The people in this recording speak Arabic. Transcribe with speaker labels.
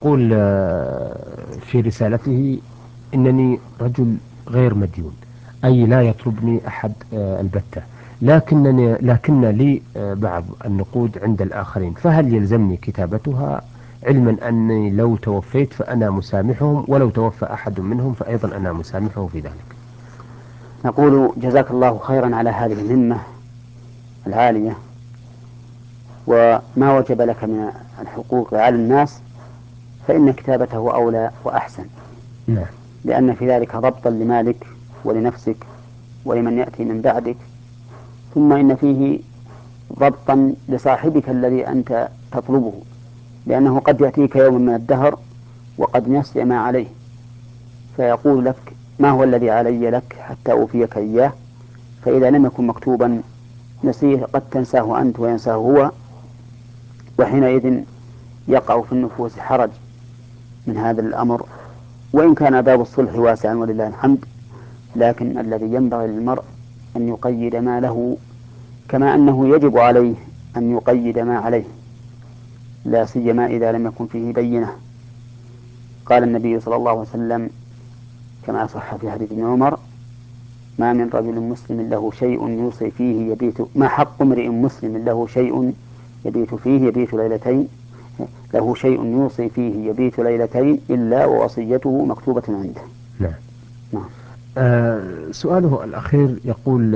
Speaker 1: يقول في رسالته: إنني رجل غير مديون، أي لا يطلبني أحد البتة، لكن لي بعض النقود عند الآخرين، فهل يلزمني كتابتها، علما أني لو توفيت فأنا مسامحهم، ولو توفى أحد منهم فأيضا أنا مسامحه في ذلك؟
Speaker 2: نقول جزاك الله خيرا على هذه الهمة العالية، وما وجب لك من الحقوق على الناس فإن كتابته أولى وأحسن،
Speaker 1: نعم.
Speaker 2: لأن في ذلك ضبطا لمالك ولنفسك ولمن يأتي من بعدك، ثم إن فيه ضبطا لصاحبك الذي أنت تطلبه، لأنه قد يأتيك يوم من الدهر وقد نسي ما عليه، فيقول لك: ما هو الذي علي لك حتى أوفيك إياه؟ فإذا لم يكن مكتوبا نسيه، قد تنساه أنت وينساه هو، وحينئذ يقع في النفوس حرج من هذا الأمر. وإن كان باب الصلح واسعا ولله الحمد، لكن الذي ينبغي للمرء أن يقيد ما له، كما أنه يجب عليه أن يقيد ما عليه، لا سيما إذا لم يكن فيه بينة. قال النبي صلى الله عليه وسلم كما صح في حديث ابن عمر: ما من رجل مسلم له شيء يوصي فيه يبيت، ما حق امرئ مسلم له شيء يبيت فيه يبيت ليلتين، له شيء يوصي فيه يبيت ليلتين إلا ووصيته مكتوبة عنده.
Speaker 1: نعم.
Speaker 2: نعم.
Speaker 1: سؤاله الأخير يقول: